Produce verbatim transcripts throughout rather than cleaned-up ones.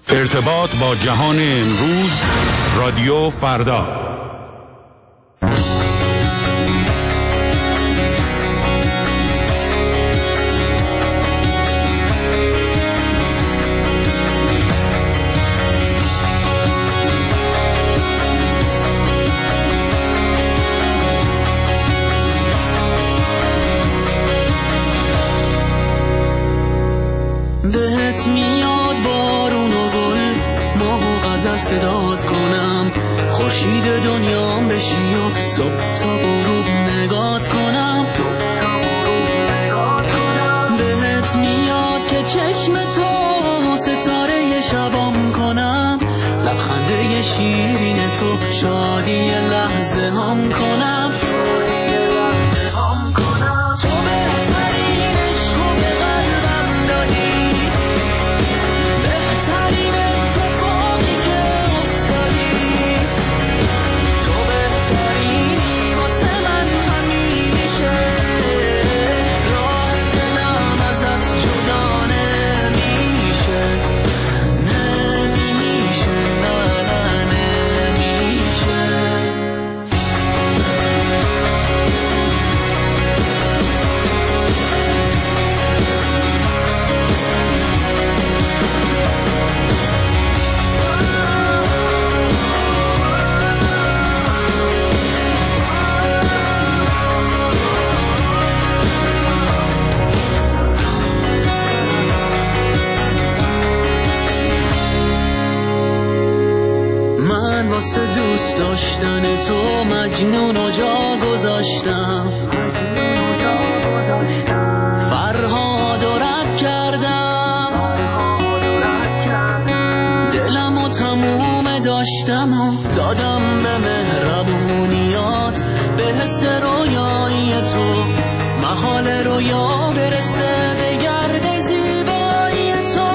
ارتباط با جهان امروز، رادیو فردا. بهت میاد بارون و گل، ماه و غزل صدات کنم، خورشید دنیام بشی و صبح تا غروب نگات کنم. بهت میاد که چشم تو ستاره شبام کنم، لبخنده شیرین تو شادی لحظه هم کنم. واسه دوست داشتن تو مجنون و جا گذاشتم، فرهاد و رد کردم، دلم و تموم داشتم و دادم به مهربونیات، به حس رویایی تو محال رویا برسه به گرد زیبایی تو.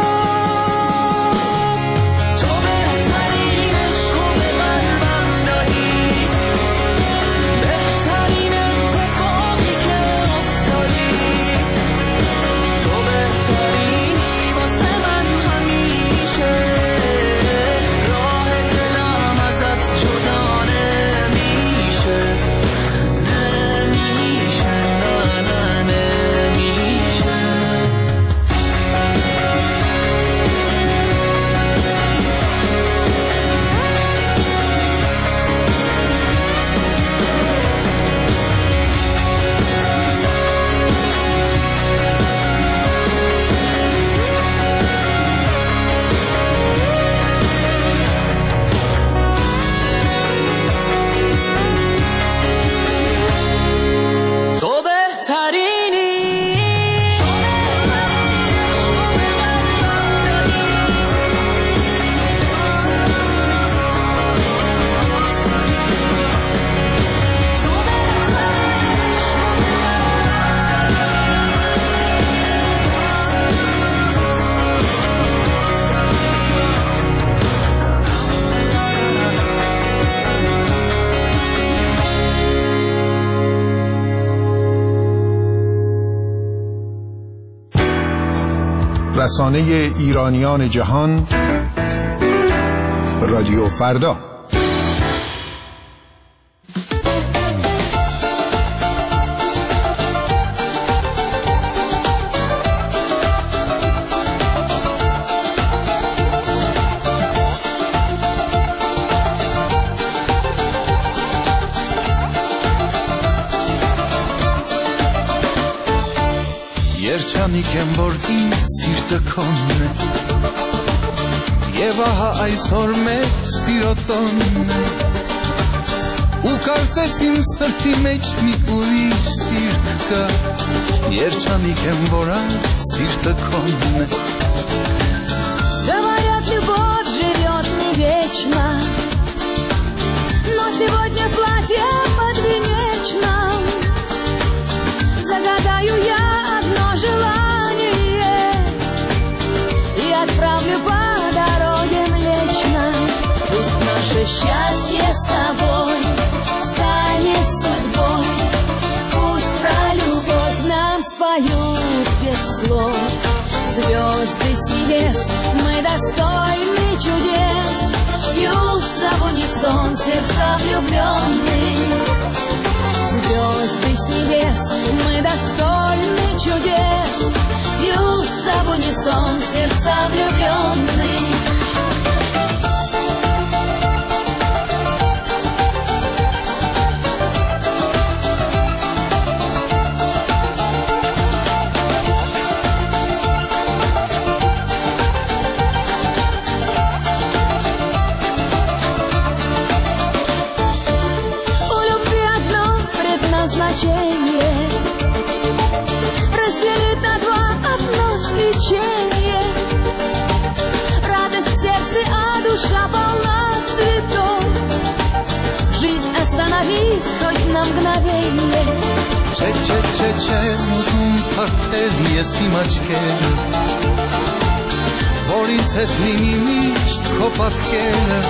رسانه ایرانیان جهان، رادیو فردا. Երչանիք եմ, որ ինձ սիրտը քոնն է, և ահա այսօր մեր սիրո տոնն է, ու կարծես իմ սրտի մեջ մի ուրիշ սիրտ կա, Երչանիք եմ, որ այդ սիրտը քոնն է. Говорят, любовь живет не вечно, но сегодня в платье подвенечном загадаю я одно желание и отправлю по дороге Млечной. Пусть наше счастье с тобой станет судьбой, пусть про любовь нам споют без слов. Звезды с небес, мы достойны чудес, бьются в унисон сердца влюбленных. Звезды с небес, мы достойны чудес, бьются в унисон сердца влюбленных. Разделить на два одно свечение, радость в сердце, а душа полна цветов. Жизнь остановись хоть на мгновение. Չէ, չէ, չէ, չէ, ուզում թարթել ես իմ աչքերը, որ ինձ հետ լինի միշտ քո պատկերը,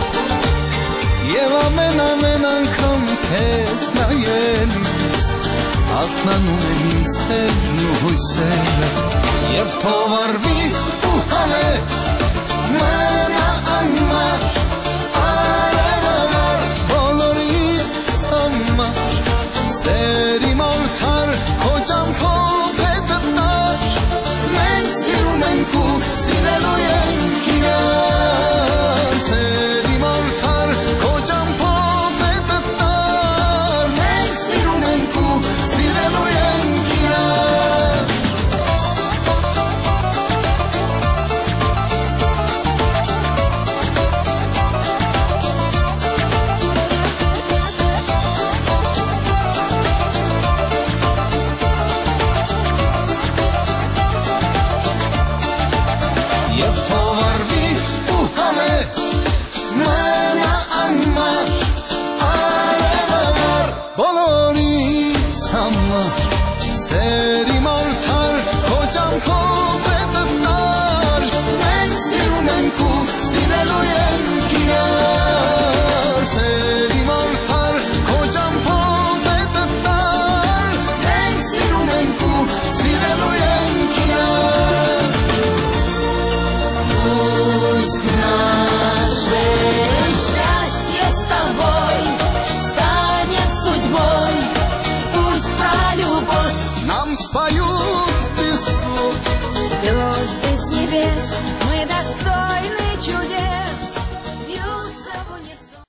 և ամեն ամեն անգամ քեզ նայելիս ակնանում եմ իմ սերն ու հույսերը, և թող արվի ու հանեց մնա անմար, արևամար, բոլորիս համար, սերի մորթար, քո ջանքով հետը տար, մենք սիրում ենք ու սիրելու ենք իրար, սերի մորթար, քո ջանքով հետը տար, մենք սիրում ենք ու սիրելու ենք իրար. Եվ թող արվի ու համետ մնա անմար, արևամար, բոլորիս համար, սերի մորթար, քո ջանքով հետը տար, մենք սիրում ենք ու սիրելու ենք իրար, սերի մորթար, քո ջանքով հետը տար, մենք սիրում ենք ու սիրելու ենք իրար. Пусть наше счастье с тобой станет судьбой, пусть про любовь нам споют без слов. Звезды с небес, мы достойны чудес, бьются в унисон.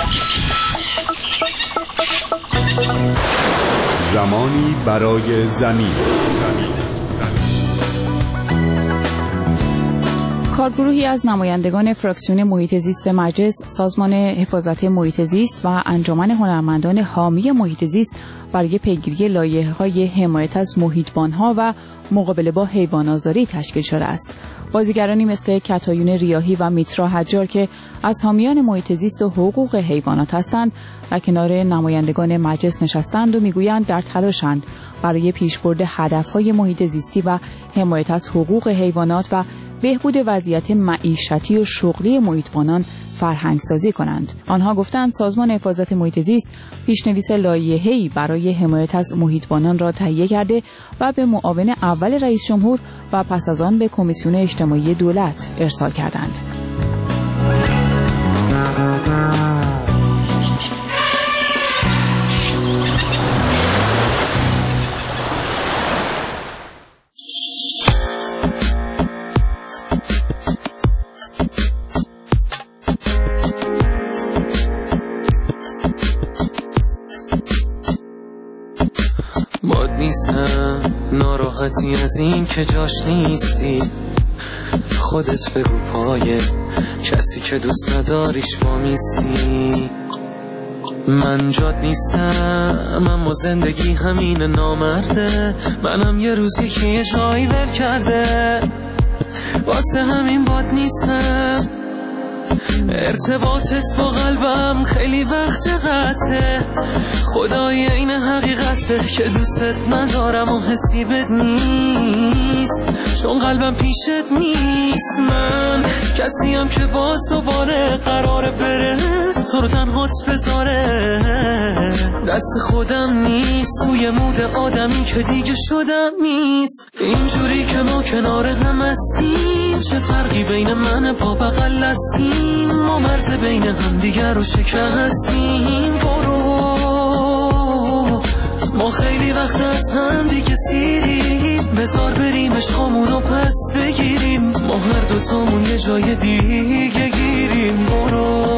زمانی برای زمین. کارگروهی از نمایندگان فراکسیون محیط زیست مجلس، سازمان حفاظت محیط زیست و انجمن هنرمندان حامی محیط زیست برای پیگیری لایحه‌های حمایت از محیطبان‌ها و مقابله با حیوان‌آزاری تشکیل شده است. بازیگرانی مثل کتایون ریاحی و میترا حجار که از حامیان محیط زیست و حقوق حیوانات هستند، در کنار نمایندگان مجلس نشستند و میگویند در تلاشند برای پیشبرد هدف‌های محیط زیستی و حمایت از حقوق حیوانات و بهبود وضعیت معیشتی و شغلی محیطبانان فرهنگسازی کنند. آنها گفتند سازمان حفاظت محیط زیست پیشنویس لایحه‌ای برای حمایت از محیطبانان را تهیه کرده و به معاون اول رئیس جمهور و پس از آن به کمیسیون اجتماعی دولت ارسال کردند. باد نیستم ناراحتی از این که جاش نیستی، خودت بگو پای کسی که دوست نداریش وامیستی. من جاد نیستم اما زندگی همین نامرده، منم یه روزی که یه جایی ول کرده، واسه همین باد نیستم ارتباطت با قلبم خیلی وقت قطعه، خدای این حقیقته که دوستت ندارم و حسی بد نیست، چون قلبم پیشت نیست. من کسیم که باز دوباره قراره بره تو رو تنهات بذاره، دست خودم نیست، توی مود آدمی که دیگه شدم نیست. اینجوری که ما کنار هم هستیم، چه فرقی بین من پا بغل هستیم، ما مرز بین هم دیگر رو شکستیم. برو ما خیلی وقت از هم دیگه سیریم، بذار بریم عشقامون رو پس بگیریم، ما هر دوتامون یه جای دیگه گیریم. برو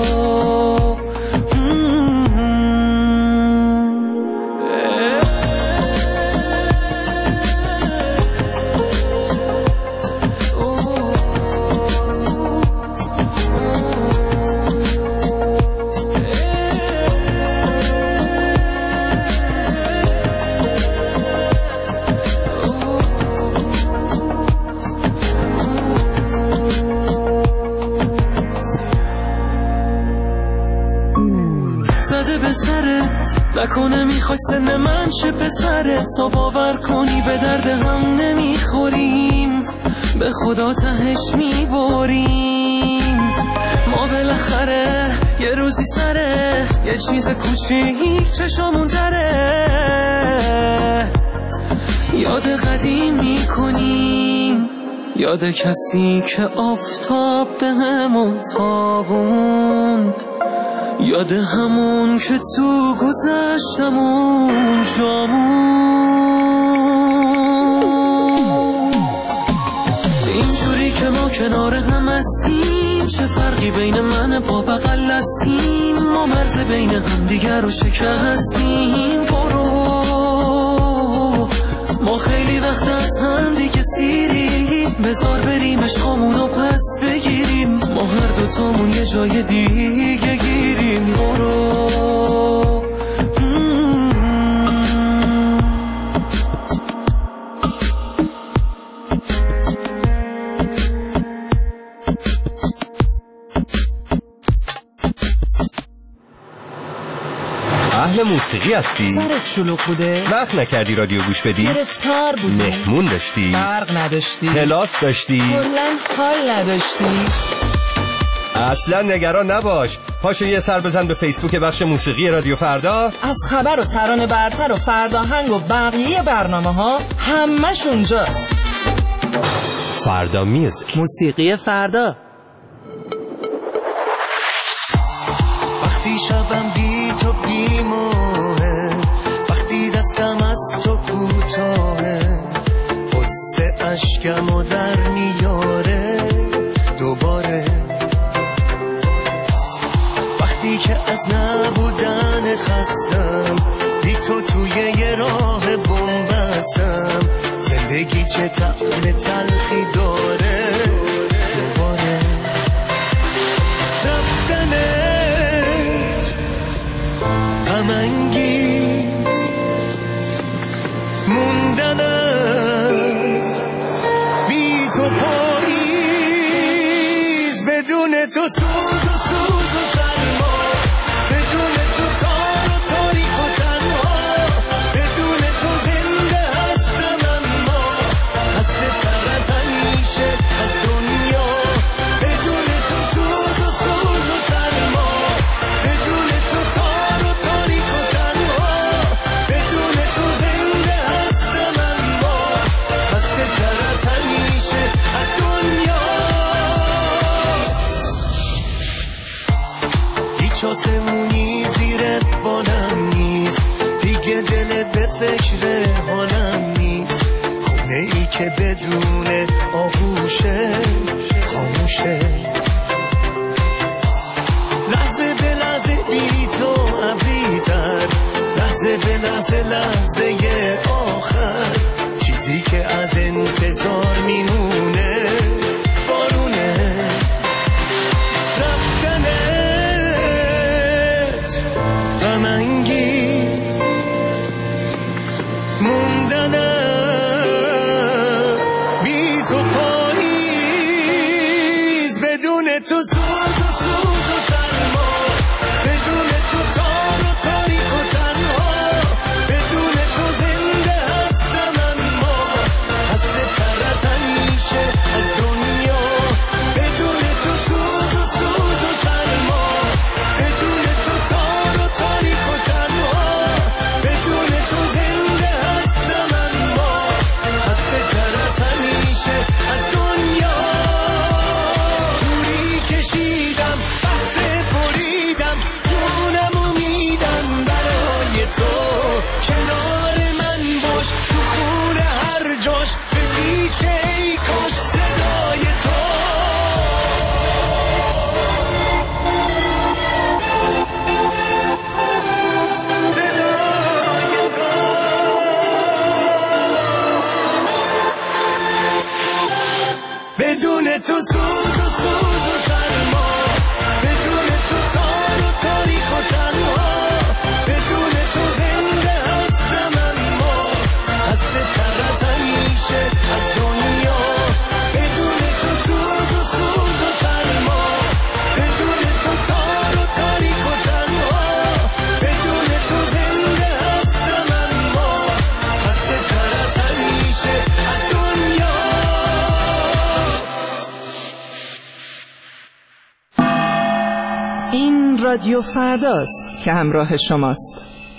زده به سرت نکنه میخوای سن من شه پسرت، تا باور کنی به درد هم نمیخوریم، به خدا تهش میبریم. ما بالاخره یه روزی سره یه چیز کوچیک چشامون تره، یاد قدیم میکنیم، یاد کسی که آفتاب به همون تابوند، یاد همون که تو گذشتمون جامون. اینجوری که ما کنار هم هستیم، چه فرقی بین من با بغل هستیم، ما مرز بین هم دیگر رو شکستیم. برو ما خیلی وقت از هم دیگه سیریم، بذار بریم عشقامون رو پس بگیریم، ما هر دوتامون یه جای دیگه گیریم. برو اهل موسیقی هستی؟ سرت شلوغ بوده؟ وقت نکردی رادیو گوش بدی؟ گرفتار بودی؟ مهمون داشتی؟ برق نداشتی؟ کلاس داشتی؟ کلاً حال نداشتی؟ اصلا نگران نباش، پاشو یه سر بزن به فیسبوک بخش موسیقی رادیو فردا، از خبر و ترانه برتر و فرداهنگ و بقیه برنامه ها همش اونجاست. فردا میوزیک، موسیقی فردا. وقتی شبم بی تو بیماره، وقتی دستم از تو کوتاهه، قصه اشکمو در میاره دوباره، وقتی که از نبودن خستم، بی تو توی یه راه بومبستم، زندگی چه طعم تلخی داره دوباره، رفتنت غم انگیز، موندنت بی تو پاییز، بدون تو سوز و سوز و سرما، بدون تو تار و تاریک و تنها، بدون تو زنده هستم اما خسته تر از همیشه از دنیا، بدون تو سوز و سوز و سرما، بدون تو تار و تاریک و تنها، بدون تو زنده هستم اما خسته تر از همیشه از دنیا. هیچ آسمونی زیر بالم نیست، دیگه دلت به فکر حالم نیست، خونه ای که بدون آغوشه خاموشه، لحظه به لحظه بی تو ابریتر، لحظه به لحظه لحظه آخر، چیزی که از انتظار میمونه بارونه، رفتنت غم انگیز، موندنت بی تو پاییز، بدون تو سوز و تو سوز و سوز و سرما، بدون تو تار و تاریک و تنها، بدون تو زنده هستم اما خسته تر از همیشه از دنیا. بدون تو سوز و سوز و سرما، بدون تو تار و تاریک و تنها، بدون تو زنده هستم اما خسته تر از همیشه از دنیا. این رادیو فرداست که همراه شماست.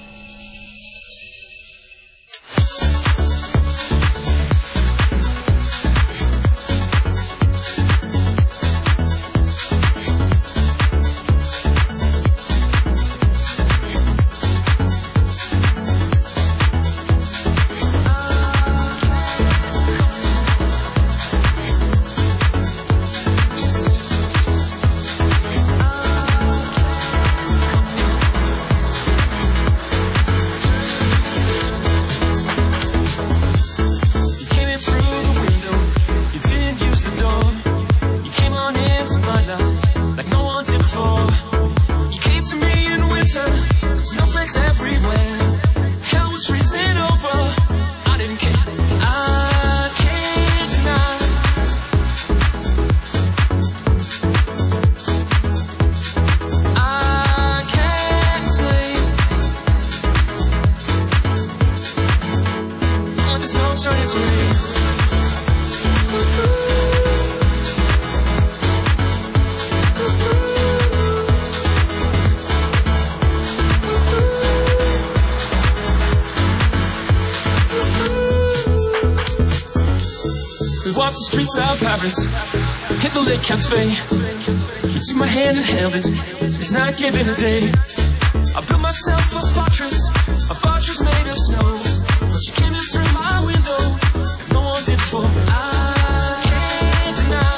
The streets of Paris, hit the Lake Cafe. You took my hand and held it, it's not given a day. I built myself a fortress, a fortress made of snow. But you came in through my window, no one did before. I can't deny.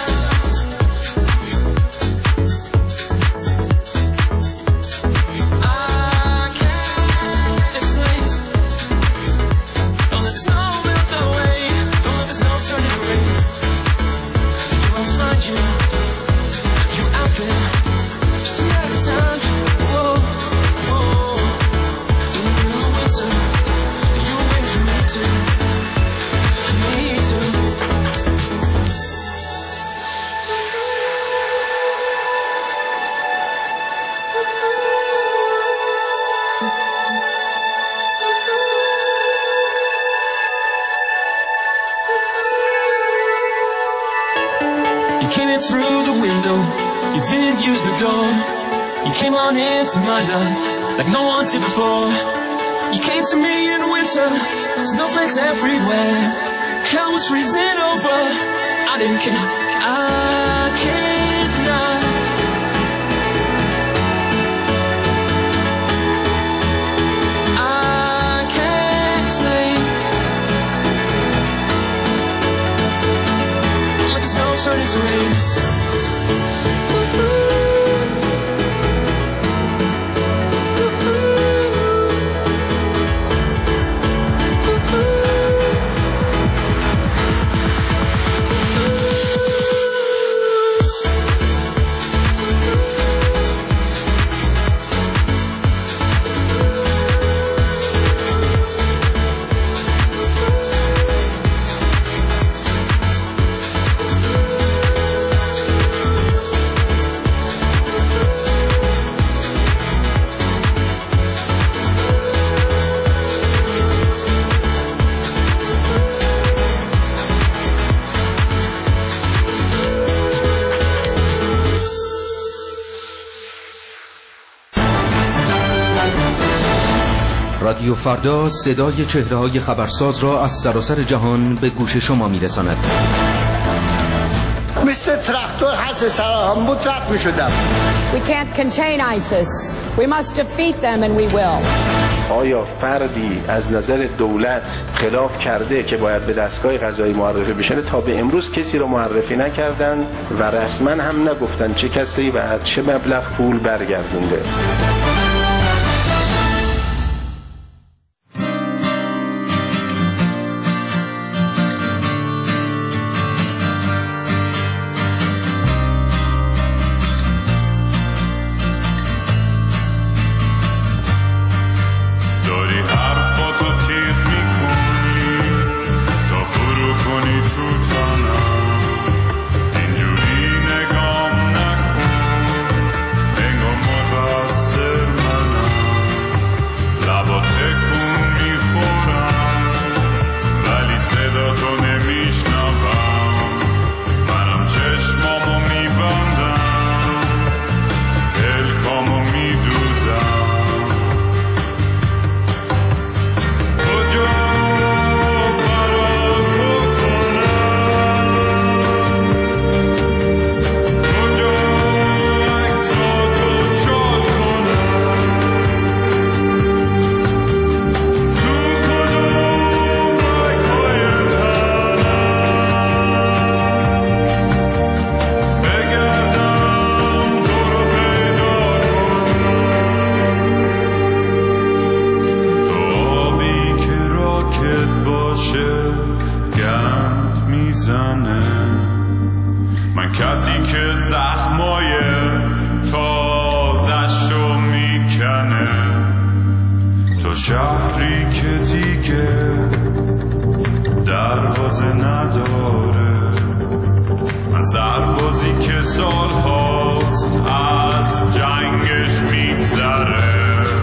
I can't explain. Don't let this snow melt away, don't let this snow turn it away. You, you out there, just a matter of time. Whoa, whoa. In the middle of winter, you wait for me to, for me to. You came in through the window, you didn't use the door. You came on into my life like no one did before. You came to me in winter, snowflakes everywhere. Hell was freezing over, I didn't care. I can't deny. I can't explain. Like the snow turning to rain. رادیو فردا صدای چهره‌های خبرساز را از سراسر جهان به گوش شما می‌رساند. مثل تراکتور هست سراهم بود رد می‌شدم. We can't contain ISIS. We must defeat them and we will. آیا فردی از نظر دولت خلاف کرده که باید به دستگاه قضایی معرفی بشه؟ تا به امروز کسی رو معرفی نکردن و رسما هم نگفتن چه کسی و چه مبلغ پول برگردونده. که زخمای تازش رو میکنه، تو شهری که دیگه دروازه نداره، من سربازی که سال هاست از جنگش میگذره.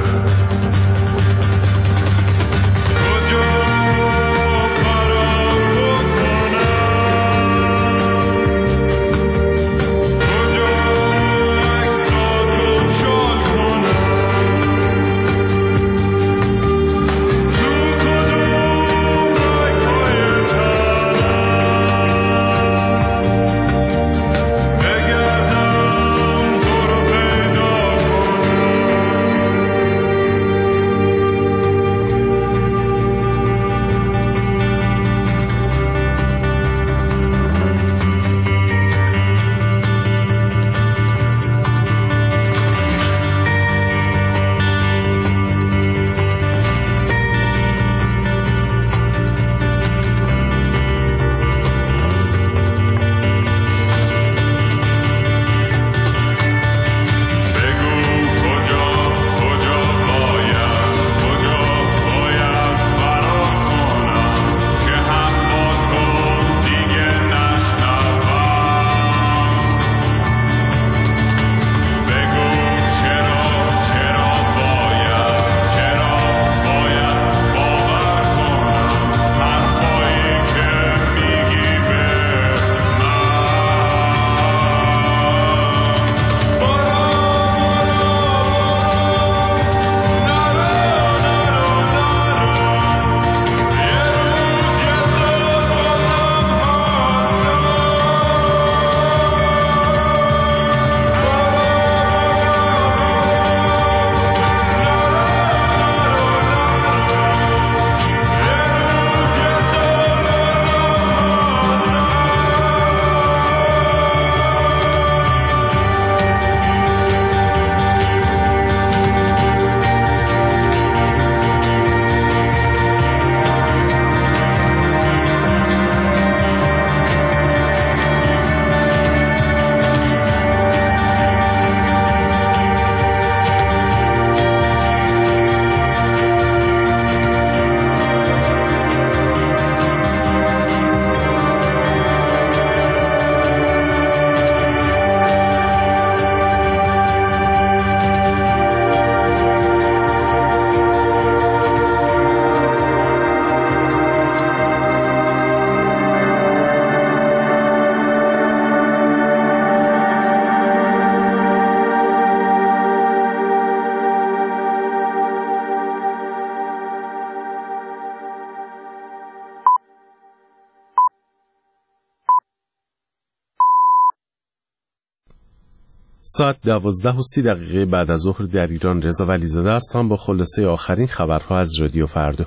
ساعت دوازده و سی دقیقه بعد از ظهر در ایران. رضا ولیزاده هستم با خلاصه آخرین خبرها از رادیو فردا.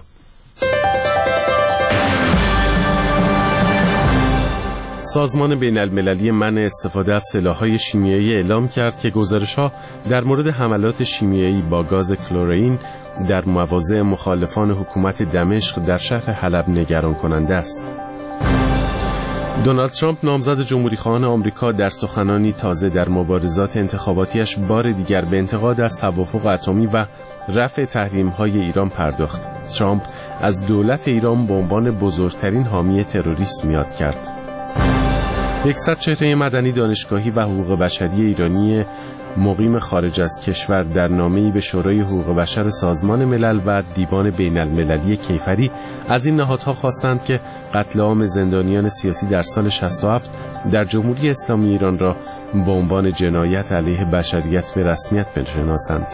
سازمان بین المللی منع استفاده از سلاح‌های شیمیایی اعلام کرد که گزارش‌ها در مورد حملات شیمیایی با گاز کلورئین در مواضع مخالفان حکومت دمشق در شهر حلب نگران کننده است. دونالد ترامپ نامزد جمهوری‌خواهان آمریکا در سخنانی تازه در مبارزات انتخاباتیش بار دیگر به انتقاد از توافق اتمی و رفع تحریم‌های ایران پرداخت. ترامپ از دولت ایران به عنوان بزرگترین حامی تروریسم یاد کرد. یکصد چهره مدنی دانشگاهی و حقوق بشری ایرانی مقیم خارج از کشور در نامه‌ای به شورای حقوق بشر سازمان ملل و دیوان بین المللی کیفری از این نهادها خواستند که قتل عام زندانیان سیاسی در سال شصت و هفت در جمهوری اسلامی ایران را به عنوان جنایت علیه بشریت به رسمیت بشناسند.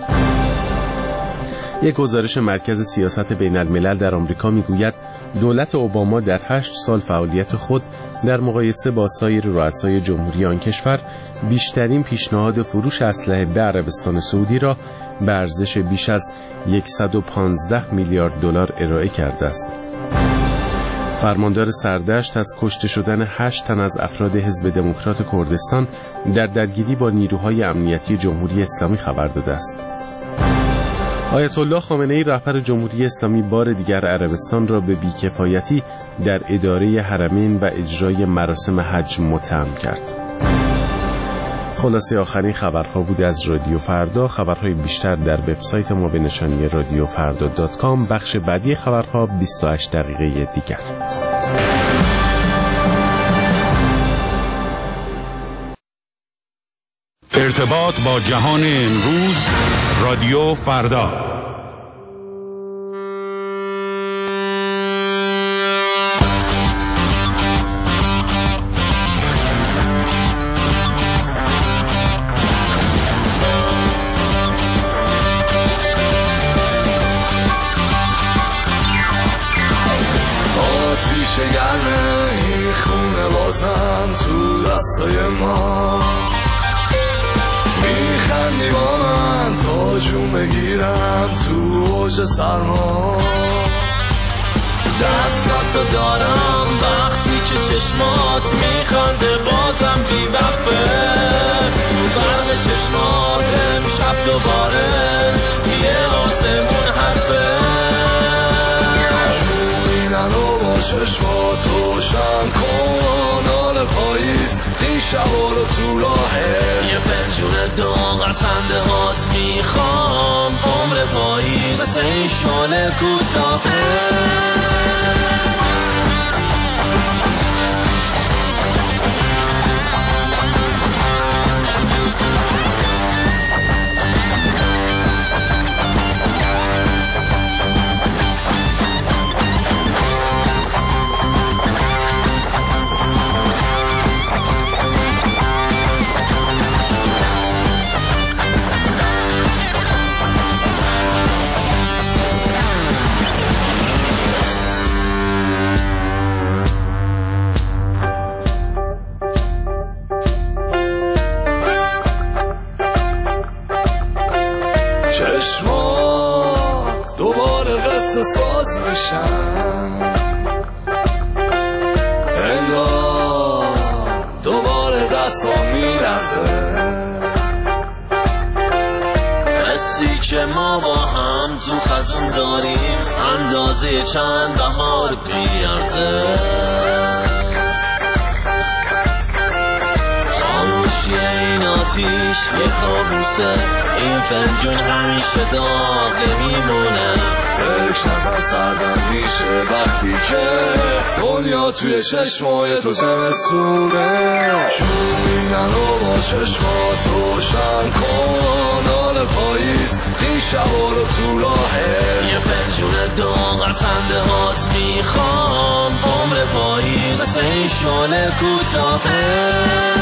یک گزارش مرکز سیاست بین الملل در آمریکا میگوید دولت اوباما در هشت سال فعالیت خود در مقایسه با سایر رؤسای جمهوری آن کشور بیشترین پیشنهاد فروش اسلحه به عربستان سعودی را به ارزش بیش از صد و پانزده میلیارد دلار ارائه کرده است. فرماندار سردشت از کشته شدن هشت تن از افراد حزب دموکرات کردستان در درگیری با نیروهای امنیتی جمهوری اسلامی خبر داده است. آیت الله خامنه ای رهبر جمهوری اسلامی بار دیگر عربستان را به بیکفایتی در اداره حرمین و اجرای مراسم حج متهم کرد. خلاصه آخرین خبرها بود از رادیو فردا. خبرهای بیشتر در وبسایت ما به نشانی رادیو فردا دات کام. بخش بعدی خبرها بیست و هشت دقیقه دیگر. ارتباط با جهان امروز، رادیو فردا. آتیش گرمه این خونه بازم تو دستای ما، میخندی با من تا جون بگیرم تو اوج سرما. دستاتو دارم وقتی که چشمات میخنده بازم بی وقفه، تو برق چشمات امشب دوباره یه آسمون حرفه. جونیننو با چشمات روشن کن، آل پاییز این شبا رو تو راهه. یه پنجون داغ از خنده هات میخوام، عمر پاییز مثل این شانه کوتاهه. چشمات دوباره قصه ساز بشن، انگار دوباره دستان میرزه. حسی که ما با هم تو خزون داریم اندازه چند بهار بیارزه. خاموشی این آتیش یه کابوسه، این فنجون همیشه داغ نمیمونه. عشق نزن سردم میشه وقتی که دنیا توی چشمای تو زمستونه. جونیننو با چشمات روشن کن، آل پاییز این شبا رو تو راهه. یه فنجون داغ از خنده هات میخوام، عمر پاییز مثل این شانه کوتاهه.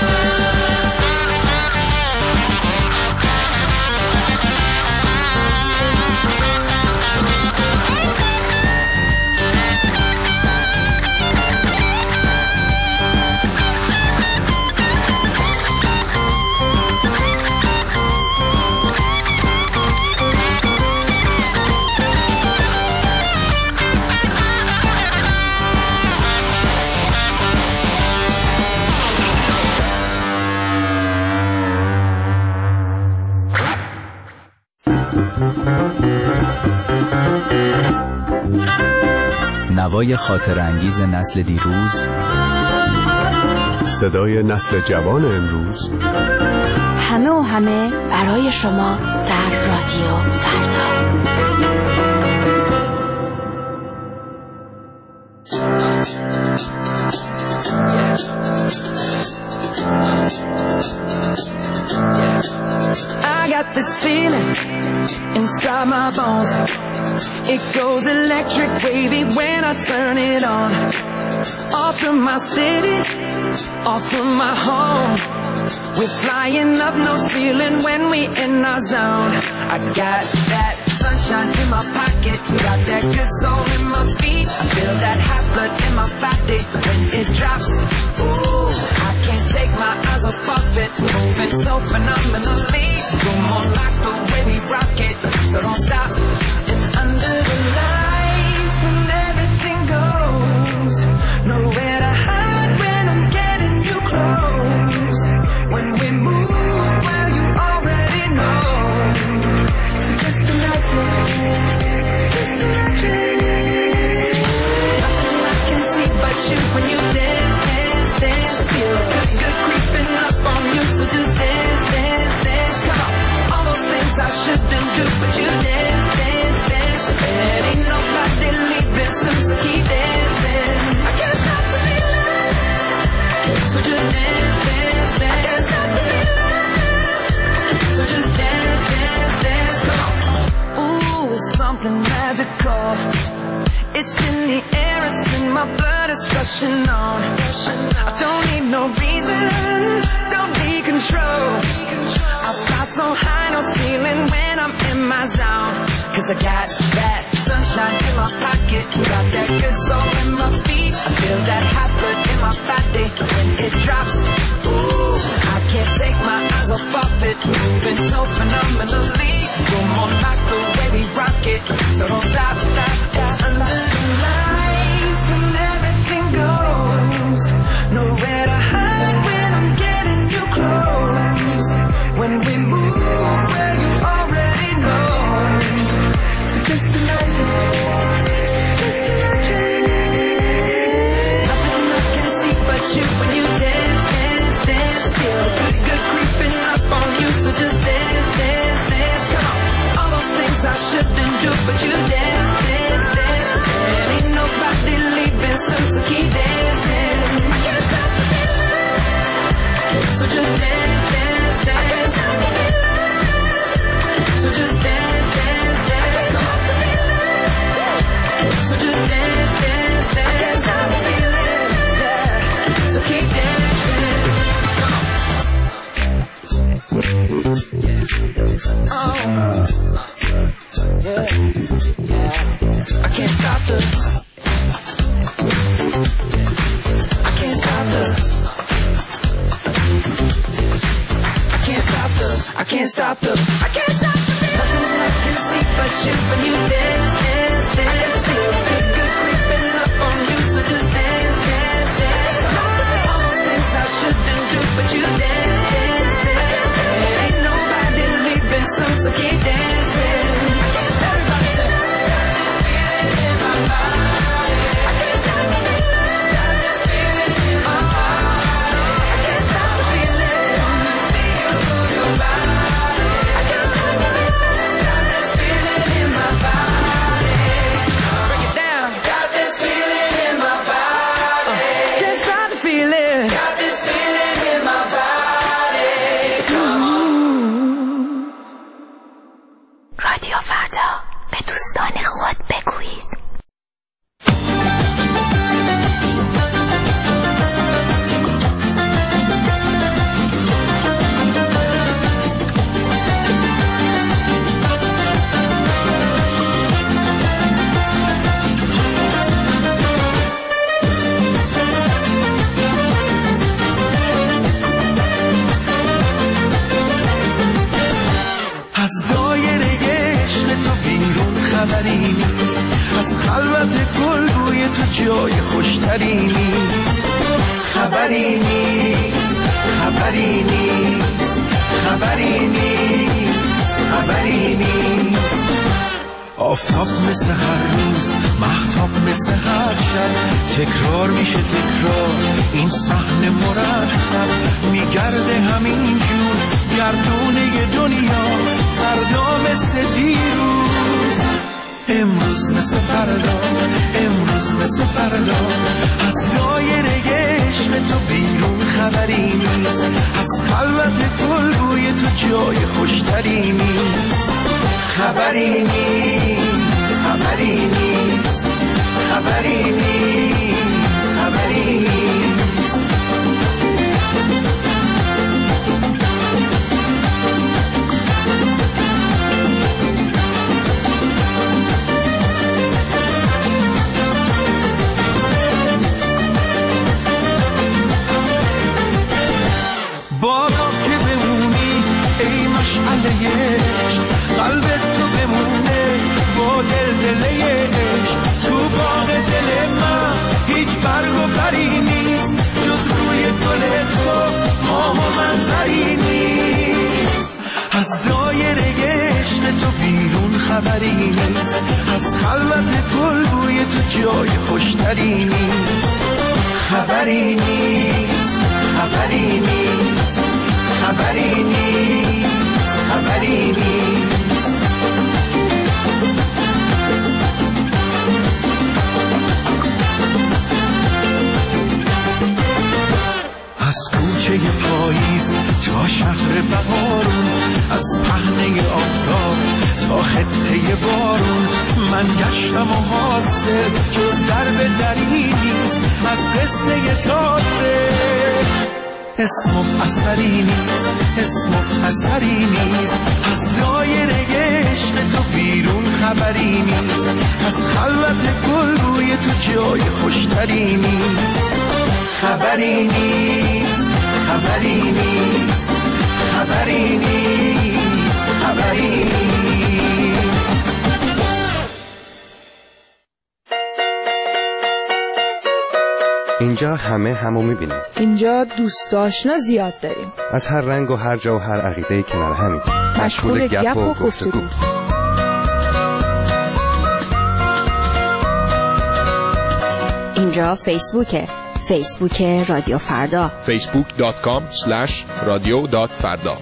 نوای خاطر انگیز نسل دیروز، صدای نسل جوان امروز، همه و همه برای شما در رادیو فردا. I got this feeling inside my bones. It goes electric wavy when I turn it on. Off from my city, off from my home. We're flying up no ceiling when we in our zone. I got that sunshine in my pocket, got that good soul in my feet. I feel that hot blood in my body when it drops. Ooh, I can't take my eyes off it, moving so phenomenally. You're more like the way we rock it, so don't stop. It's under the lights when everything goes, nowhere to hide when I'm getting you close. When we move, well you already know. So just imagine, just imagine. Nothing I can see but you when you dance, dance, dance. Feel good, good creeping up on you, so just dance. shouldn't do, but you dance, dance, dance. And ain't nobody leaving soon, so keep dancing. I can't stop the feeling, so just dance, dance, dance. I can't stop the feeling, so just dance, dance, dance. Come on. Ooh, it's something magical. It's in the air, it's in my blood, it's rushing on. I don't need no reason, don't need control. I fly so high, no ceiling when I'm in my zone. Cause I got that sunshine in my pocket, got that good soul in my feet. I feel that hot blood in my body when it drops. Ooh, I can't take my eyes off of it, moving so phenomenally. You're more like the way we rock it, so don't stop, stop, stop. Under the lights when everything goes, nowhere to hide when I'm getting you close. When we move where you already know, so just imagine, just imagine. Nothing I can see but you when you dance, dance, dance. Feel the good, good creeping up on you, so just dance, dance, dance. Come on, all those things I shouldn't do, but you dance, dance, dance. And ain't nobody leaving soon, so keep dancing. I can't stop the feeling, so just dance, dance, dance. I can't stop the feeling, so just dance, dance, dance. Come on. So just dance, dance, dance. I can't stop the feeling, yeah. So keep dancing. Come on. Oh, yeah, yeah. I can't stop the. I can't stop the. I can't stop the. I can't stop the. I can't stop the. Nothing I can see but you when you dance, dance, dance. Feel good, good creeping up on you, so just dance, dance, dance. All those things I shouldn't do, but you dance, dance, dance. Ain't nobody leaving soon, so keep dancing. Everybody say, got this feeling in my body. I can't stop the feeling, got this feeling in my body. I can't stop the feeling, see you move your body. I can't stop the feeling, got this feeling in my body. Break it down. Got this feeling in my body. Can't stop the feeling. Got this feeling in my body. Come on. رادیو فردا، به دوستان خود بگویید. از دایره عشق تو بیرون خبری نیست، از خلوت گلگوی تو جای خوشتری نیست. خبری نیست، خبری نیست، خبری نیست، خبری نیست. آفتاب مثل هر روز، مهتاب مثل هر شب، تکرار میشه تکرار این صحنه مرتب. میگرده همین جور گردونه دنیا، فردا مثل دیروز، امروز مثل فردا، امروز مثل فردا. از دایره عشق تو بیرون خبری نیست، از خلوت گلگوی تو جای خوشتری نیست. خبری نیست، خبری نیست، خبری نیست، خبری نیست. بالا که بمونی ای مشعله عشق، قلبت تو بمونه با دل دله عشق. تو باغ دل من هیچ برگ و بری نیست، جز روی گل تو ماه و منظری نیست. از دایره عشق تو بیرون خبری نیست، از خلوت گلگوی تو جای خوشتری نیست. خبری نیست، خبری نیست، خبری نیست، خبری نیست. بهارون، از پهنه آفتاب تا خطه بارون. من گشتم و حاصل جز درب دری نیست، از قصه تازه اسم و اثری نیست، اسم و اثری نیست. از دایره عشق تو بیرون خبری نیست، از خلوت گل روی تو جای خوشتری نیست. خبری نیست، خبری نیست، خبری نیست، خبری نیست. اینجا همه همو میبینیم. اینجا دوست آشنا زیاد داریم، از هر رنگ و هر جا و هر عقیده کنار همین، مشغول گپ و گفتگو. اینجا فیسبوکه، فیسبوک رادیو فردا، فیسبوک دات کام اسلش رادیو دات فردا.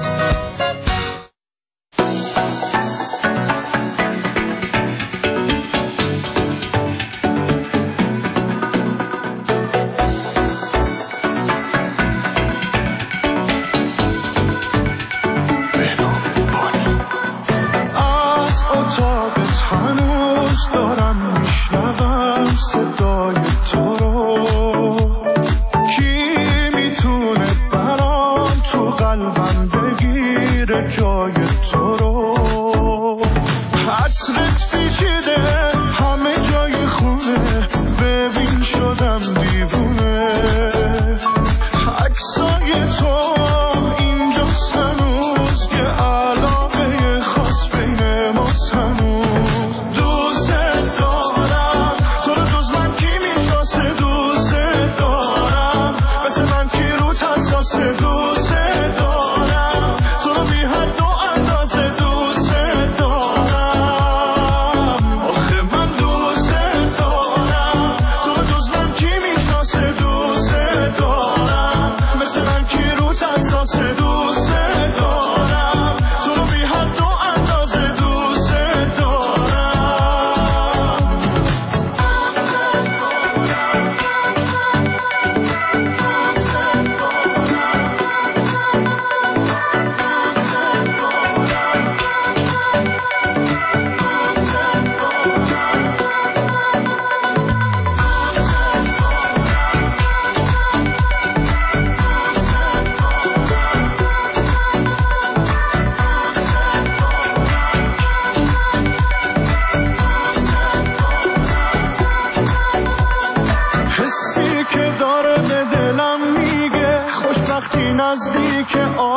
نزدیک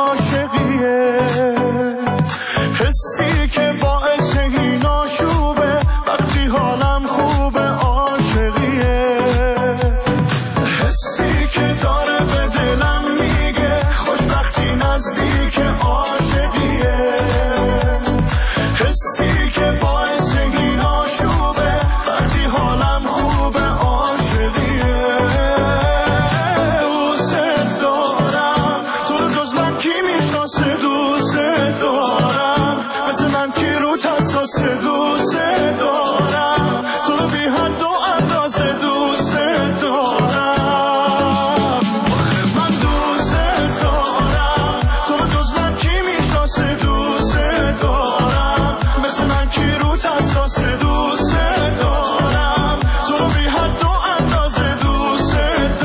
عاشقیه، حسی که باعث این آشوبه وقتی حالم خوبه. عاشقیه، حسی که داره به دلم میگه خوشبختی نزدیک عاشقیه، حسی که باعث این آشوبه وقتی حالم خوبه. عاشقیه، دوست دارم تو رو بی حد و اندازه دوست دارم. من دوست دارم تو رو جز من کی میشناسه. دوست دارم مثل من کی رو تساسه. دوست دارم تو رو بی حد و اندازه دوست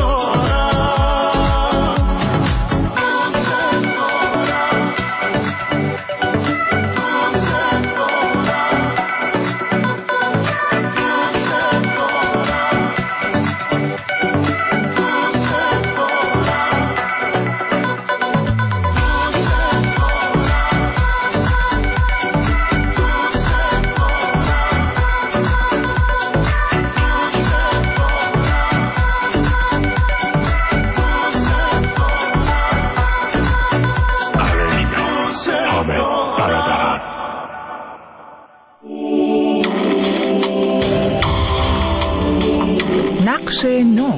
نقش نو.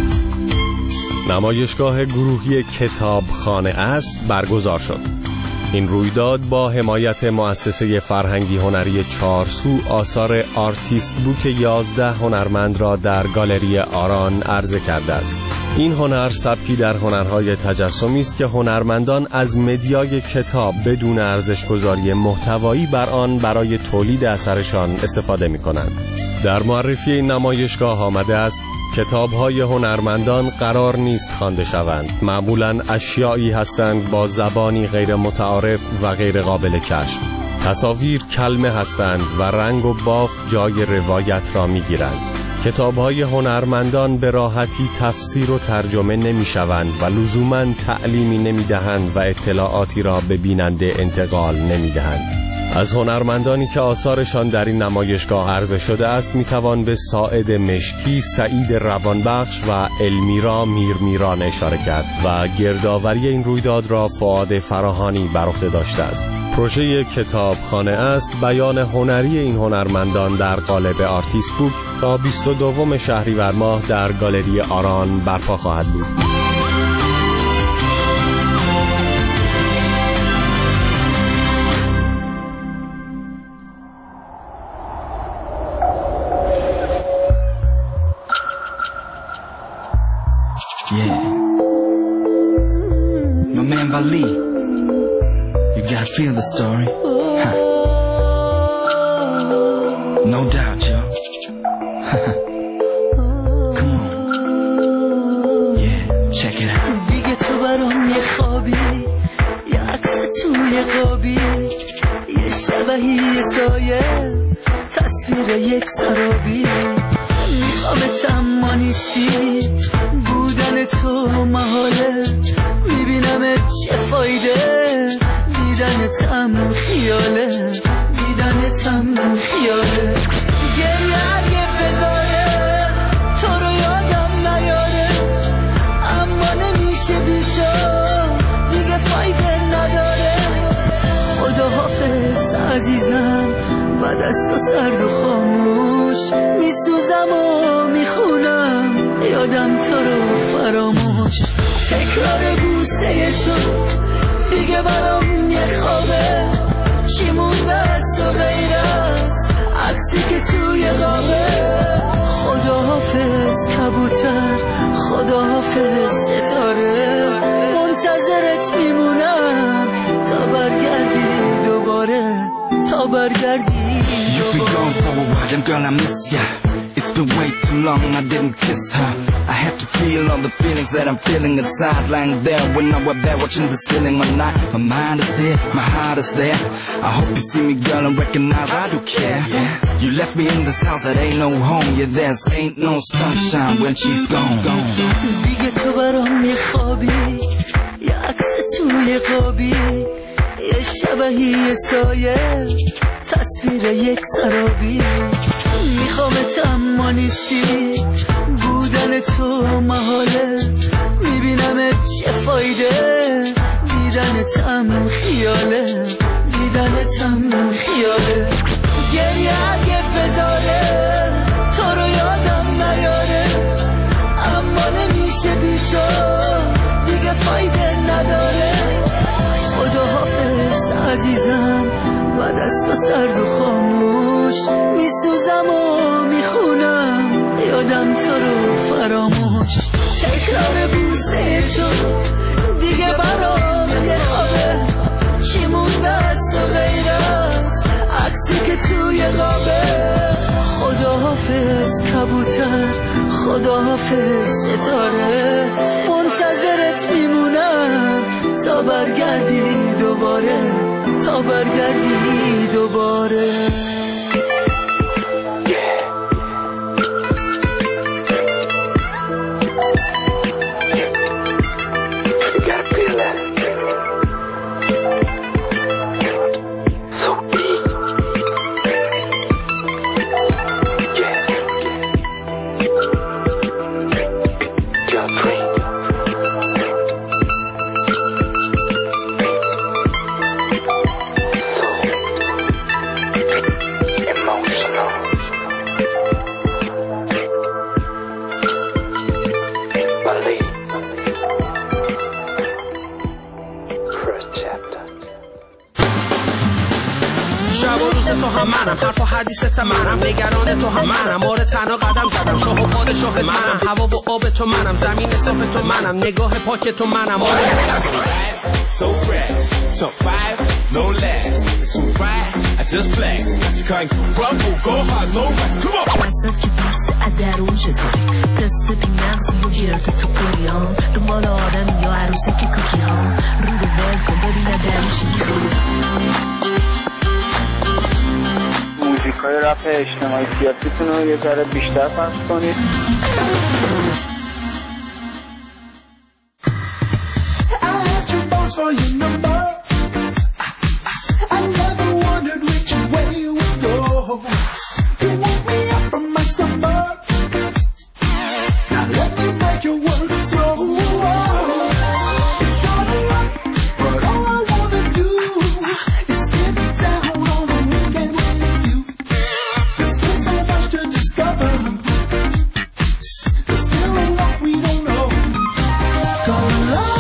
نمایشگاه گروهی کتابخانه است برگزار شد. این رویداد با حمایت مؤسسه فرهنگی هنری چهارسو آثار آرتیست بوک یازده هنرمند را در گالری آران عرضه کرده است. این هنر سبکی در هنرهای تجسمی است که هنرمندان از مدیای کتاب بدون ارزش‌گذاری محتوایی بر آن برای تولید اثرشان استفاده می‌کنند. در معرفی این نمایشگاه آمده است کتاب‌های هنرمندان قرار نیست خوانده شوند. معمولاً اشیایی هستند با زبانی غیر متعارف و غیر قابل کشف. تصاویر کلمه هستند و رنگ و بافت جای روایت را می‌گیرند. کتاب‌های هنرمندان به راحتی تفسیر و ترجمه نمی‌شوند و لزوماً تعلیمی نمی‌دهند و اطلاعاتی را به بیننده انتقال نمی‌دهند. از هنرمندانی که آثارشان در این نمایشگاه عرضه شده است میتوان به ساعد مشکی، سعید روانبخش و المیرا میرمیران اشاره کرد و گردآوری این رویداد را فؤاد فراهانی بر عهده داشته است. پروژه کتابخانه است بیان هنری این هنرمندان در قالب آرتیست بوک تا بیست و دوم شهریور ماه در گالری آران برپا خواهد بود. Yeah, my man Vali, you gotta feel the story, huh? No doubt, yo. Come on, yeah, check it out. دیگه تو برام یه خوابی، یه عکس توی قابی، یه شبهی یه سایه، تصویر یک سرابی. میخوامت اما نیستی، بودن تو محاله، میبینم چه فایده، دیدنتم خیاله، دیدنتم خیاله. گریه اگه بذاره تو رو یادم نیاره، اما نمیشه بی تو، دیگه فایده نداره. خدا حافظ عزیزم، بعد از تو سرد و خاموش میسوزم و میخونم یادم تو رو فراموش. تکرار بوسه تو دیگه برام یه خوابه، چی مونده از تو غیر از عکسی که توی قابه. خدا حافظ کبوتر، خدا حافظ ستاره، منتظرت میمونم تا برگردی دوباره، تا برگردی. You've been gone for a while, and girl I miss ya. It's been way too long, I didn't kiss her. I had to feel all the feelings that I'm feeling inside, lying there when I was there watching the ceiling all night. My mind is there, my heart is there. I hope you see me, girl, and recognize I do care. Yeah. You left me in this house that ain't no home. Yeah, there's ain't no sunshine when she's gone. gone. دیگه تو برام یه خوابی، یه عکس توی قابی، یه شبهی یه سایه، تصویر یک سرابی. میخوامت اما نیستی، بودن تو محاله، میبینم چه فایده، دیدنتم خیاله، دیدنتم خیاله. گریه اگه بذاره تو رو یادم نیاره، اما نمیشه بی تو، دیگه فایده نداره. خدا حافظ عزیزم، بعد از تو سرد و خاموش میسوزم و میخونم یادم تو رو فراموش. تکرار بوسه تو دیگه برام یه خوابه، چی مونده از تو غیر از عکسی که توی قابه. خدا حافظ کبوتر، خدا حافظ ستاره، منتظرت میمونم تا برگردی دوباره، تا برگردی دوباره. مثل تو هم منم، حرف و حدیثت منم، نگران تو هم منم، مورد تنها قدم زدم، شاه و پادشاه منم، هوا و آب تو منم، زمین صاف تو منم، نگاه پاک تو منم. So fresh, so fire, no less. So right, I just flex. You can't crumble, go hard, no rest. Come on. وسط که پوست ادرون چطوری تست بی مغزی و گرد تو پوری ها دنبال آدم یا عروسه که کوکی ها رو به ول کن ببینه درش موزیک های رپ اجتماعی سیاسیتون رو یه ذره بیشتر پخش کنید. For your number, I never wondered which way you would go. You woke me up from my slumber. Now let me make your work flow. It's not a lot, but all I wanna do is skip down on the weekend with you. There's still so much to discover. There's still a lot we don't know. Come along.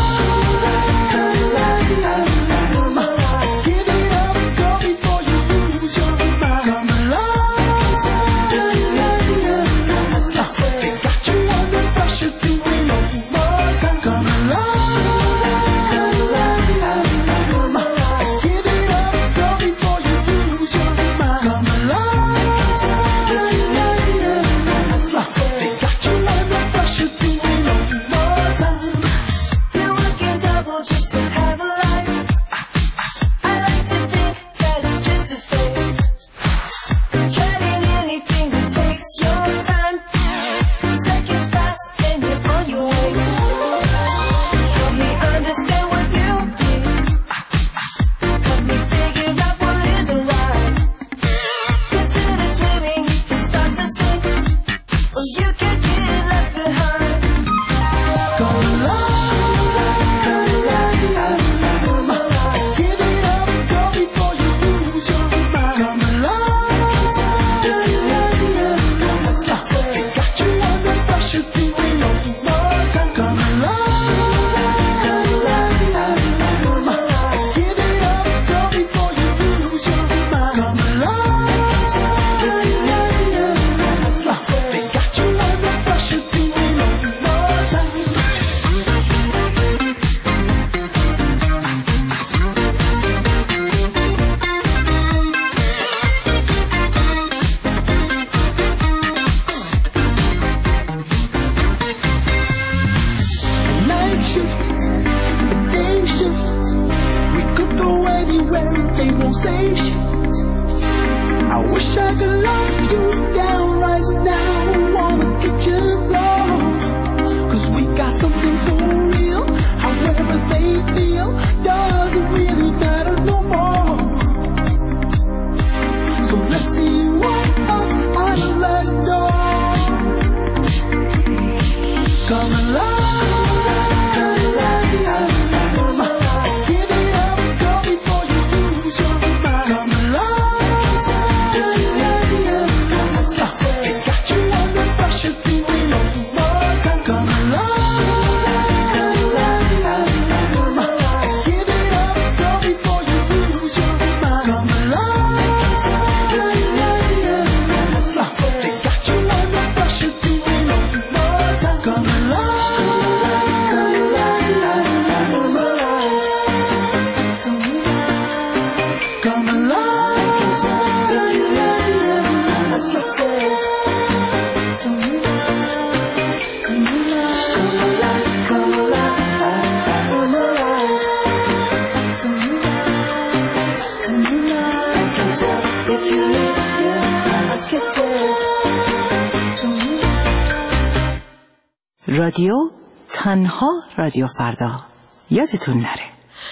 رادیو تنها رادیو فردا یادتون نره.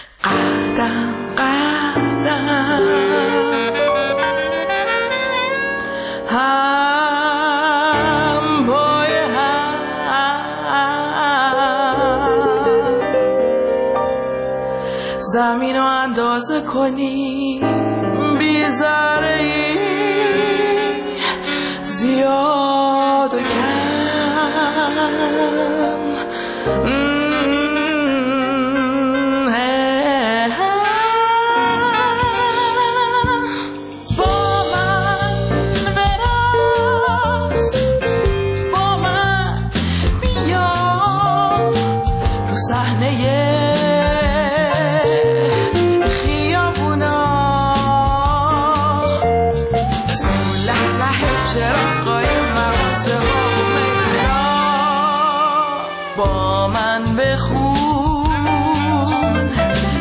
قدم قدم هم پای هم زمین رو اندازه کنی بی ذره ای زیاد و کم با من بخون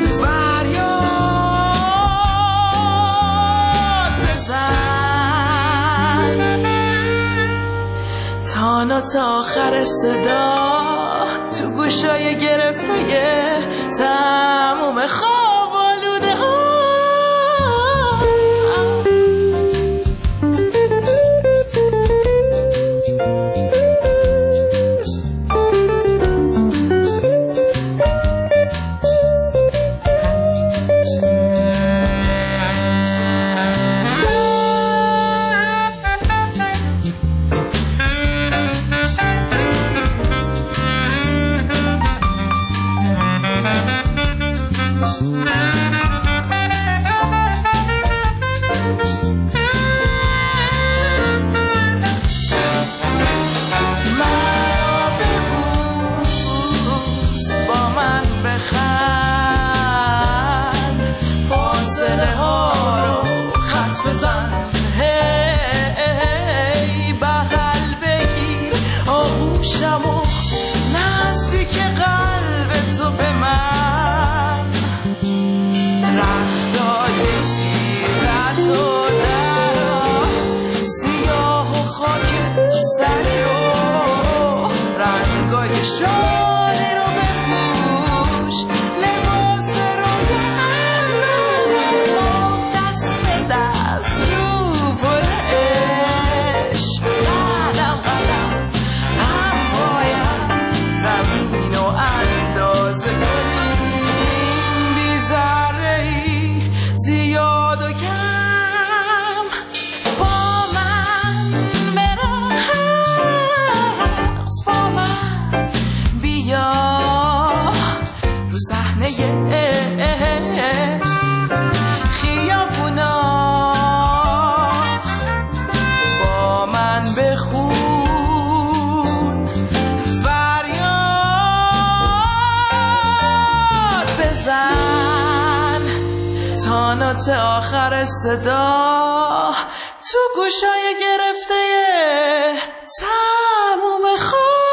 فریاد بزن تانا تا آخر صدا تو گوشای گرفته تموم خواب آلوده ها. شالی رو بپوش لباس رو گرم دست به دست رو برش قدم قدم هم باید زمین رو اندازه کنیم بی ذره ای زیاد و کم با من برقص با من بیا رو صحنه خیابونا با من بخون فریاد بزن تانا تا آخر صدا تو گوشای گرفته تموم خواب